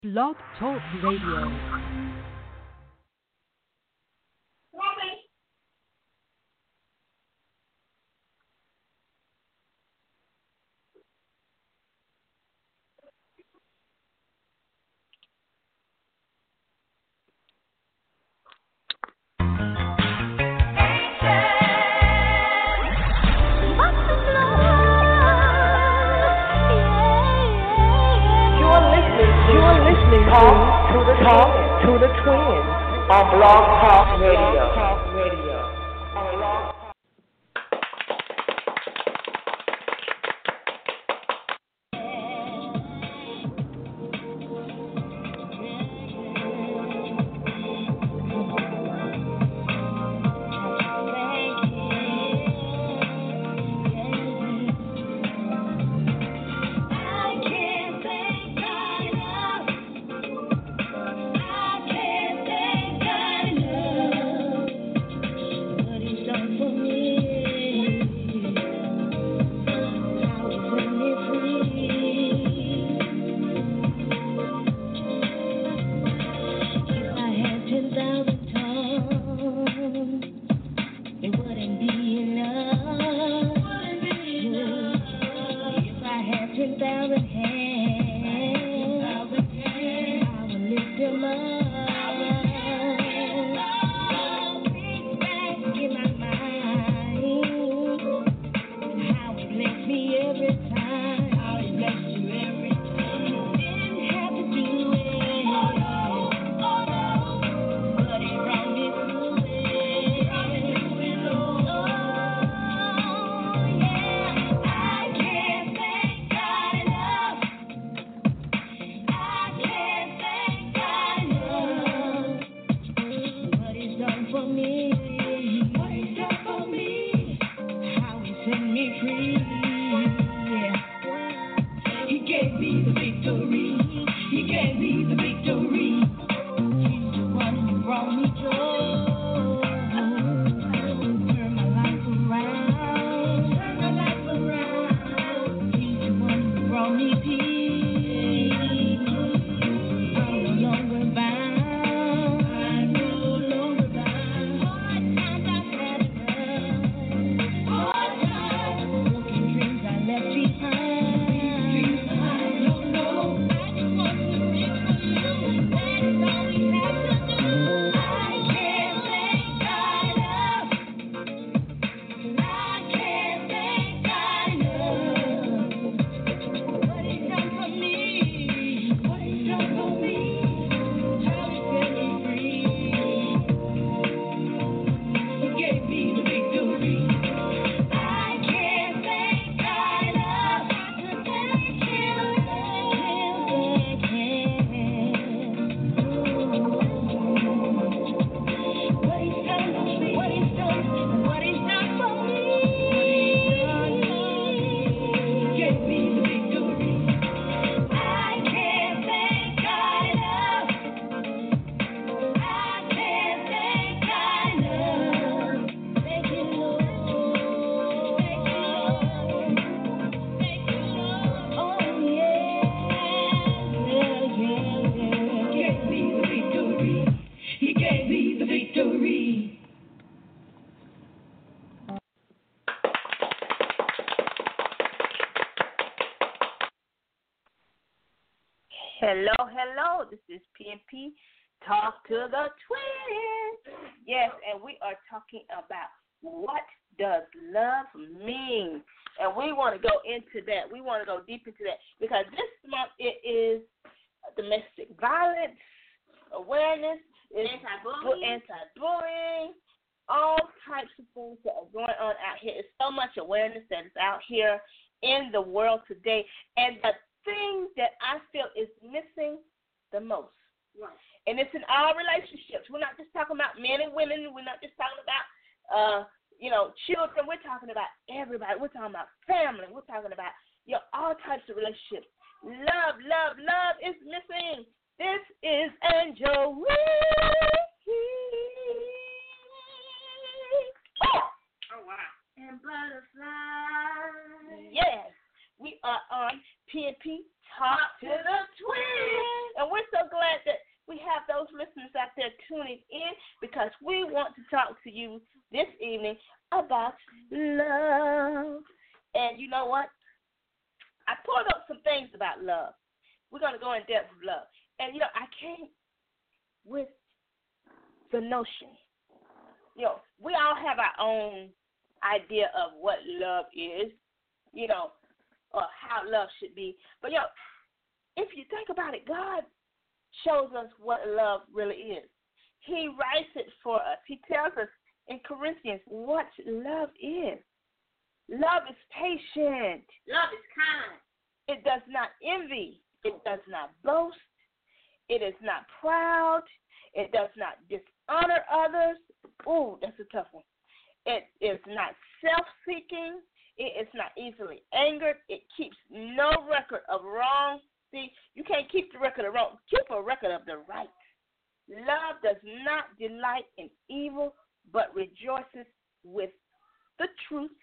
Blog Talk Radio. Talk to the Twins on Blog Talk Radio. Hello, this is PNP, Talk to the Twins. Yes, and we are talking about what does love mean? And we want to go into that. We want to go deep into that because this month it is domestic violence awareness, anti-bullying, all types of things that are going on out here. There's so much awareness that is out here in the world today. And the thing that I feel is missing the most. Right. And it's in all relationships. We're not just talking about men and women. We're not just talking about, children. We're talking about everybody. We're talking about family. We're talking about all types of relationships. Love is missing. This is Angel. Oh, wow. And butterflies. Yes. We are on PNP Talk to the Twins. And we're so have those listeners out there tuning in because we want to talk to you this evening about love. And you know what? I pulled up some things about love. We're going to go in depth with love. And, I came with the notion. We all have our own idea of what love is, or how love should be. But, if you think about it, God shows us what love really is. He writes it for us. He tells us in Corinthians what love is. Love is patient. Love is kind. It does not envy. It does not boast. It is not proud. It does not dishonor others. Ooh, that's a tough one. It is not self-seeking. It is not easily angered. It keeps no record of wrong. See, you can't keep the record of wrong. Keep a record of the right. Love does not delight in evil, but rejoices with the truth.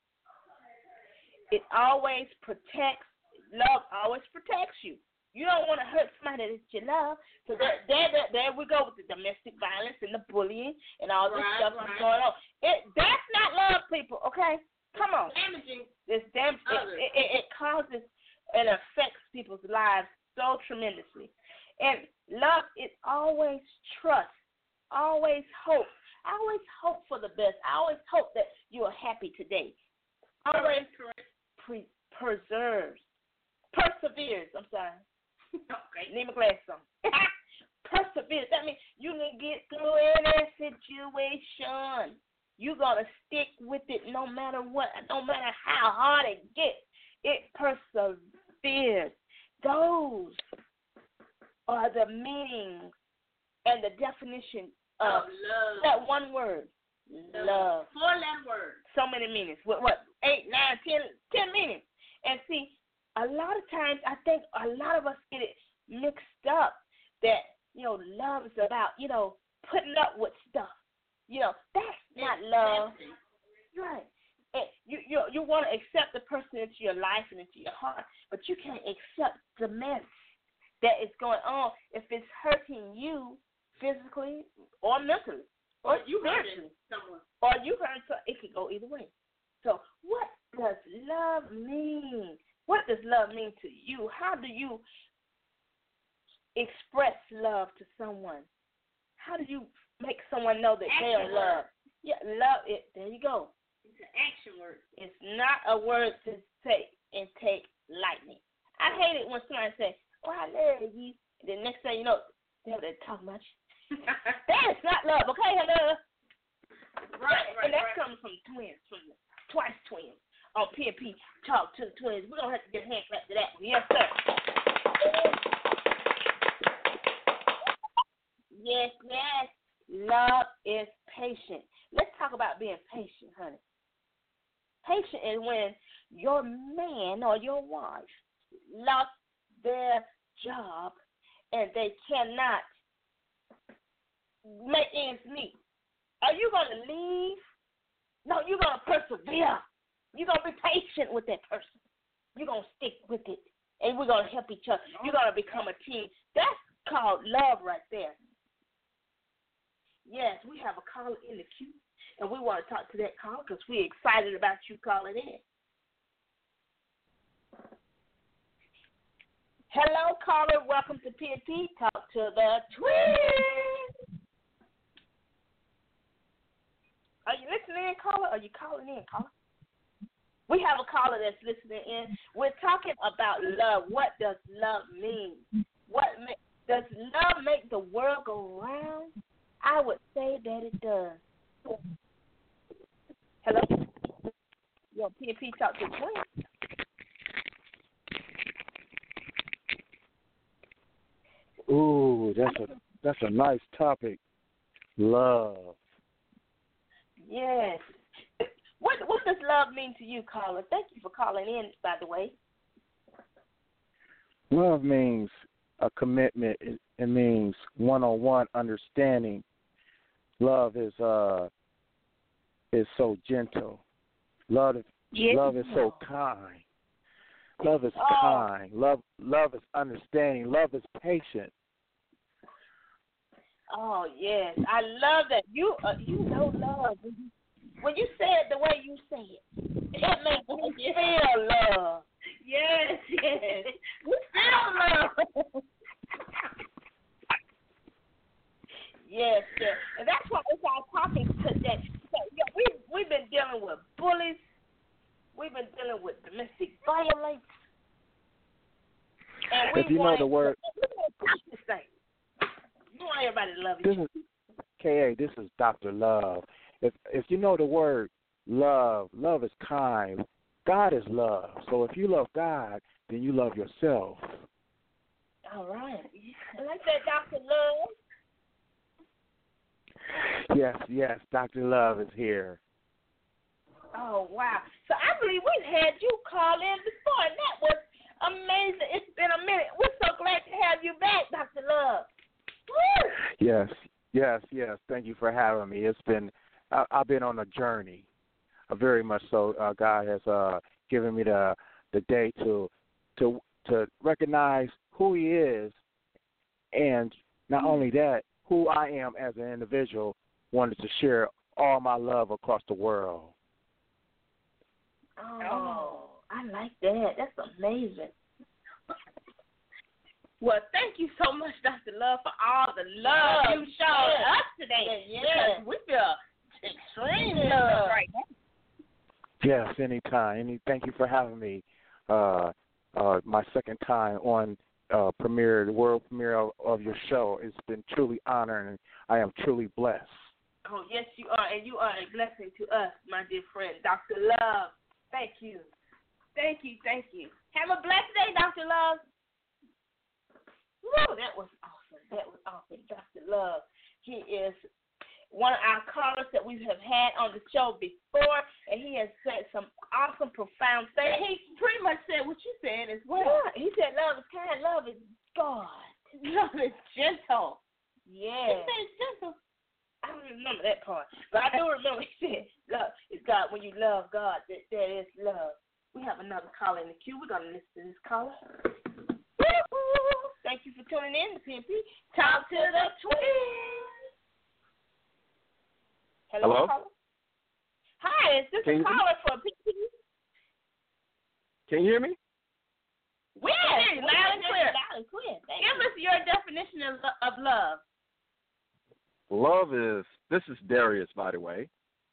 It always protects. Love always protects you. You don't want to hurt somebody that you love. So there we go with the domestic violence and the bullying and all this stuff that's going on. That's not love, people, okay? Come on. Damaging. It's damaging. It causes and affects people's lives so tremendously. And love is always trust, always hope. I always hope for the best. I always hope that you are happy today. Always perseveres. I'm sorry. Okay. Need my glasses on. Perseverance. That means you can get through any situation. You're going to stick with it no matter what, no matter how hard it gets. It perseveres. Those are the meanings and the definition of love. That one word, love. 4-letter word. So many meanings. What? 8, 9, 10 meanings. And see, a lot of times I think a lot of us get it mixed up that, love is about, putting up with stuff. That's not love. Right. And you want to accept the person into your life and into your heart, but you can't accept the mess that is going on if it's hurting you physically or mentally or you spiritually. Someone. Or you hurt someone. It could go either way. So what does love mean? What does love mean to you? How do you express love to someone? How do you make someone know that they are loved? Yeah, love it. There you go. It's an action word. It's not a word to say and take lightly. I hate it when somebody say, "Oh, I love you," and the next thing you know, they're talking about you. That is not love, okay? Hello. Right. And that's coming from twins, from the Twice Twins on PNP. Talk to the twins. We're gonna have to get a hand clap to that one. Yes, sir. Yes. Love is patient. Let's talk about being patient, honey. Patient is when your man or your wife lost their job and they cannot make ends meet. Are you going to leave? No, you're going to persevere. You're going to be patient with that person. You're going to stick with it, and we're going to help each other. You're going to become a team. That's called love right there. Yes, we have a caller in the queue, and we want to talk to that caller because we're excited about you calling in. Hello, caller. Welcome to PNP. Talk to the twins. Are you listening in, caller? Are you calling in, caller? We have a caller that's listening in. We're talking about love. What does love mean? Does love make the world go round? I would say that it does. Hello? Yo, PNP, talk to the twins. Ooh, that's a nice topic. Love. Yes. What does love mean to you, caller? Thank you for calling in, by the way. Love means a commitment. It means one-on-one understanding. Love is so gentle. Love is so kind. Love is kind. Love is understanding. Love is patient. Oh yes, I love that. You know love. When you say it the way you say it, it makes me feel love. Yes. We feel love. Yes. And that's why it's our topic today. So, we've been dealing with bullies. We've been dealing with domestic violence. And If you know the word, this thing. You want everybody to love each other. K.A., this is Dr. Love. If you know the word love is kind. God is love. So if you love God, then you love yourself. All right. I like that, Dr. Love. Yes, Dr. Love is here. Oh, wow. So I believe we've had you call in before, and that was amazing. It's been a minute. We're so glad to have you back, Dr. Love. Woo! Yes. Thank you for having me. I've been on a journey, very much so. God has given me the day to recognize who He is, and not only that, who I am as an individual. Wanted to share all my love across the world. Oh, I like that. That's amazing. Well, thank you so much, Dr. Love, for all the love you showed us today. Because we feel extreme love right now. Yes, anytime. Thank you for having me. My second time on the world premiere of your show. It's been truly honored, and I am truly blessed. Oh, yes, you are, and you are a blessing to us, my dear friend, Dr. Love. Thank you. Thank you. Have a blessed day, Dr. Love. Woo, that was awesome. Dr. Love. He is one of our callers that we have had on the show before, and he has said some awesome, profound things. He pretty much said what you said as well. Yeah, he said love is kind, love is God. Love is gentle. Yeah. He said it's gentle. I don't remember that part, but I do remember he said love is God. When you love God, there is love. We have another caller in the queue. We're going to listen to this caller. Thank you for tuning in to PNP. Talk to the twins. Hello? Caller? Hi, is this a caller for PNP? Can you hear me? Yes, loud and clear. Give us your definition of love. This is Darius, by the way.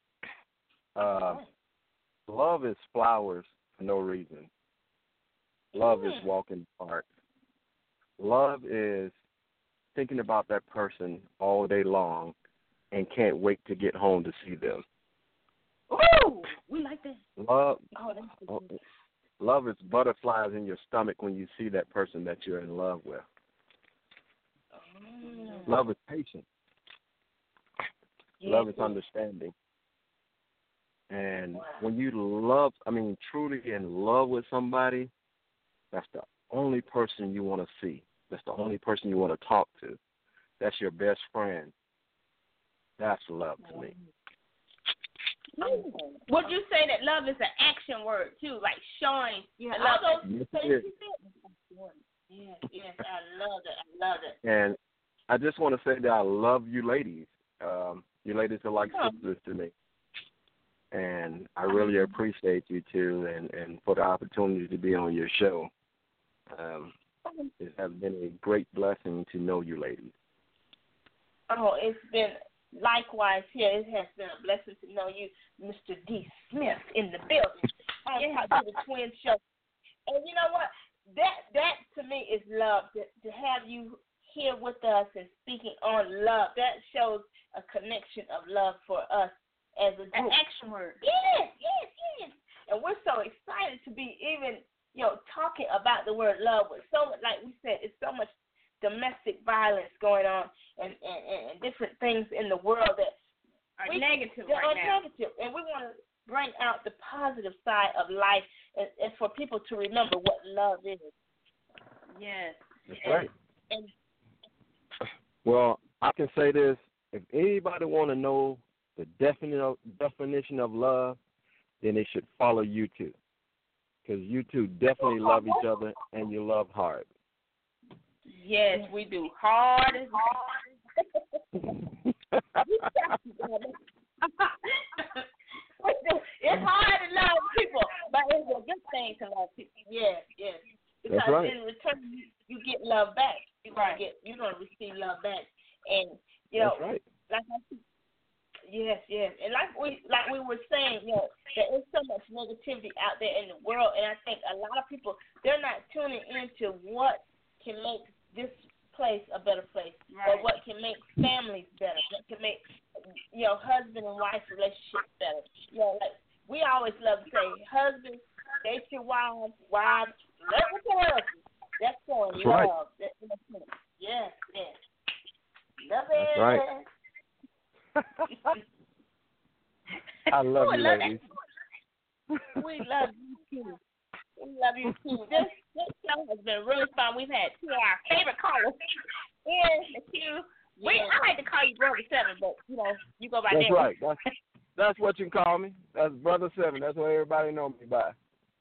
Love is flowers for no reason. Love is walking the park. Love is thinking about that person all day long and can't wait to get home to see them. Ooh, we like that. Love is butterflies in your stomach when you see that person that you're in love with. Love is patience. Love is understanding. And when you truly in love with somebody, that's the only person you want to see. That's the only person you want to talk to. That's your best friend. That's love to me. Would you say that love is an action word, too, like showing love? Yes, I love it. And I just want to say that I love you ladies. You ladies are like sisters to me. And I really appreciate you, too, and for the opportunity to be on your show. It has been a great blessing to know you ladies. Oh, it's been likewise here. It has been a blessing to know you, Mr. D. Smith, in the building. To the Twin Show. And you know what? That to me is love. To have you here with us and speaking on love, that shows a connection of love for us as a group. An action word. Yes. And we're so excited to be even, talking about the word love. With so, like we said, it's so much domestic violence going on and different things in the world that are negative right now. And we want to bring out the positive side of life and for people to remember what love is. Yes. That's right. Well, I can say this. If anybody want to know the definition of love, then they should follow you two. Because you two definitely love each other and you love hard. Yes, we do. Hard as hard. love back. You're gonna receive love back, and you know, that's right. like I said, yes, and like we were saying, you know, there is so much negativity out there in the world, and I think a lot of people, they're not tuning into what can make this place a better place, or what can make families better, what can make, you know, husband and wife relationships better. You know, like we always love to say, husbands, date your wives, let them tell us. That's showing love. Right. Yes. Love it. That's right. I love you, ladies. We love you too. This show has been really fun. We've had two of our favorite callers in the queue. I like to call you Brother Seven, but you know, you go by that. That's right. That's what you call me. That's Brother Seven. That's what everybody know me by.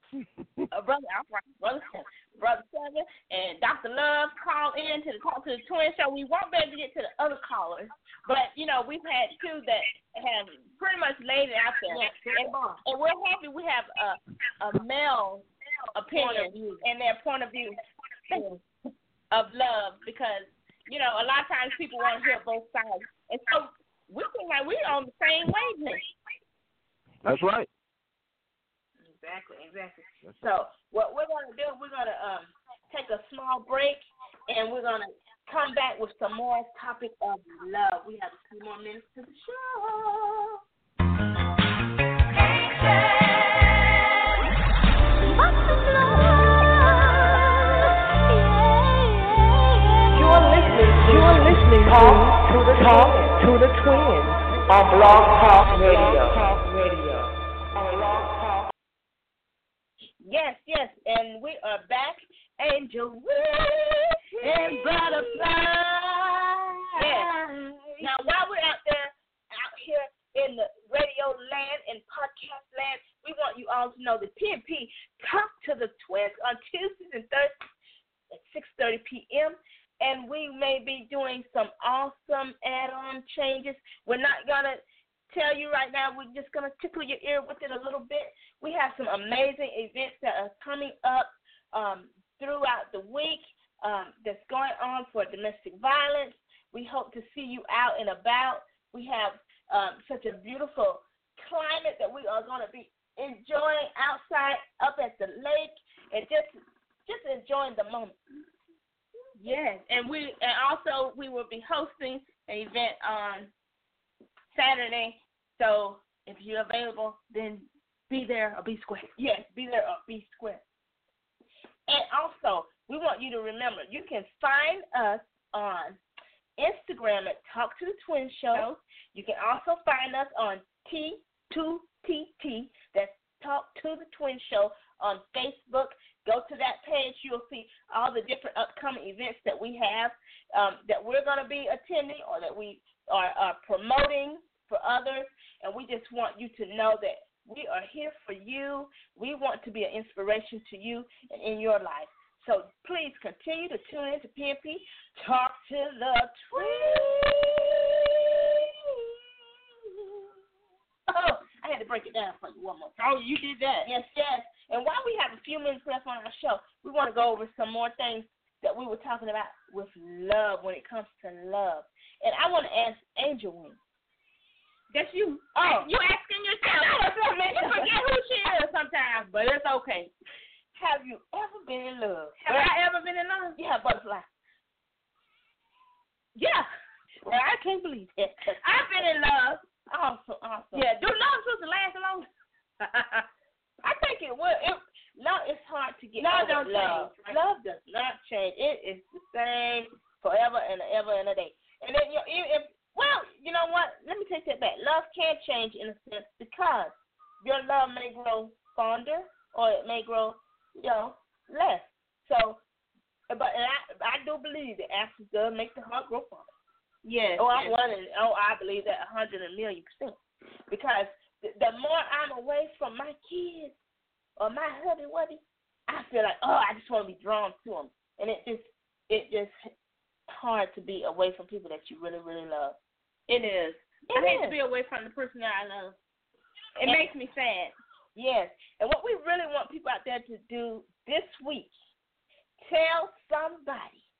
Brother Seven and Dr. Love called in to the Talk to the Twin show. We won't be able to get to the other callers, but you know, we've had two that have pretty much laid it out there, and we're happy we have a male opinion and their point of view of love, because you know, a lot of times people want to hear both sides, and so we seem like we're on the same wavelength. That's right. Exactly. So what we're going to do, we're going to take a small break, and we're going to come back with some more topic of love. We have a few more minutes to the show. You're listening to the Twins on Blog Talk Radio. Yes, and we are back. Angel and Butterfly. Yes. Now, while we're out here in the radio land and podcast land, we want you all to know that PNP Talk to the Twins on Tuesdays and Thursdays at 6:30 p.m., and we may be doing some awesome add-on changes. We're not going to tell you right now. We're just going to tickle your ear with it a little bit. We have some amazing events that are coming up throughout the week that's going on for domestic violence. We hope to see you out and about. We have such a beautiful climate that we are going to be enjoying outside up at the lake and just enjoying the moment. Yes, and also we will be hosting an event on Saturday. So if you're available, then be there or be square. Yes, be there or be square. And also, we want you to remember, you can find us on Instagram at Talk to the Twin Show. You can also find us on T2TT, that's Talk to the Twin Show, on Facebook. Go to that page. You'll see all the different upcoming events that we have that we're going to be attending or that we are promoting for others. And we just want you to know that we are here for you. We want to be an inspiration to you and in your life. So please continue to tune in to PNP Talk to the Twins. Oh, I had to break it down for you one more time. Oh, you did that? Yes. And while we have a few minutes left on our show, we want to go over some more things that we were talking about with love when it comes to love. And I want to ask Angel Wing. That's you. Oh. You asking yourself. You forget who she is sometimes, but it's okay. Have you ever been in love? Have I ever been in love? Yeah, Butterfly. Yeah. Well, I can't believe it. I've been in love. Awesome. Yeah, do love supposed to last long? I think it will. It's hard to get over love. Change. Love does not change. It is the same forever and ever and a day. And then, you know what? Let me take that back. Love can change in a sense because your love may grow fonder or it may grow, less. So, but I do believe that absence does make the heart grow fonder. Yes. I believe that 100,000,000%. Because the more I'm away from my kids or my hubby, I feel like, I just want to be drawn to them. And it just hard to be away from people that you really, really love. It is. I hate to be away from the person that I love. It makes me sad. Yes. And what we really want people out there to do this week, tell somebody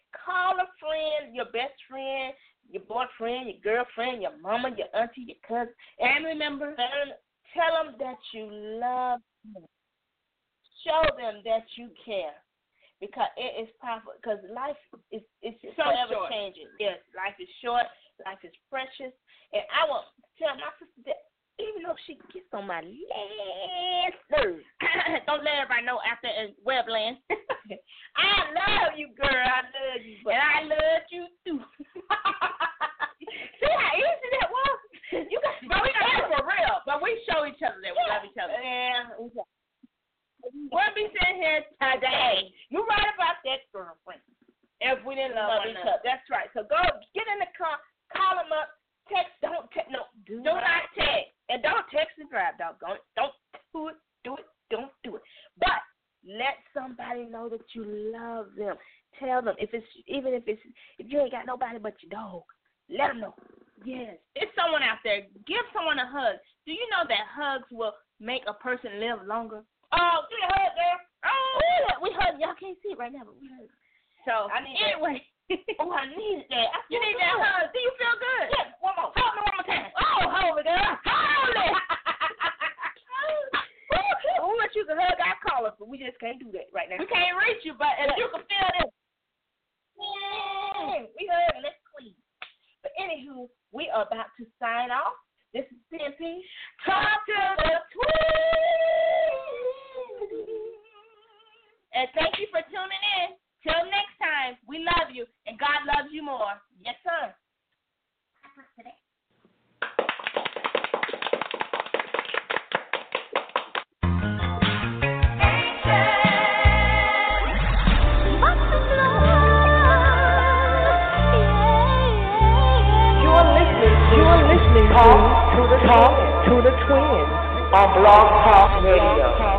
Call a friend, your best friend, your boyfriend, your girlfriend, your mama, your auntie, your cousin, and remember, tell them that you love them. Show them that you care, because it is powerful. Because life is so forever short. changing. Yes, life is short. Life is precious, and I want to tell my sister that even though she gets on my last nerves, don't let everybody know after Webland. I love you, girl. I love you, and I love you too. See how easy that was? But we know for real. But we show each other that we love each other. Yeah. We'll be sitting here today. You're right about that, girlfriend. If we didn't love each other. That's right. So go get in the car, call them up, text. Don't text. No, do not text. And don't text and drive, doggone it. Don't do it. Don't do it. But let somebody know that you love them. Tell them if you ain't got nobody but your dog, let them know. Yes. It's someone out there. Give someone a hug. Do you know that hugs will make a person live longer? Oh, give me a hug, girl. Oh, we hug. Y'all can't see it right now, but we hug. So, anyway. Oh, I need that. You need that hug. Do you feel good? Yes. One more. Hold me one more time. Oh, hold me, girl. Hold it. We wish you could hug our callers, but we just can't do that right now. We can't reach you, but if you can feel this. We hug and let's squeeze. But anywho, we are about to sign off. This is CMP. Talk to the Twins. And thank you for tuning in. Till next time, we love you, and God loves you more. Yes, sir. You are listening to the Twins on Blog Talk Radio.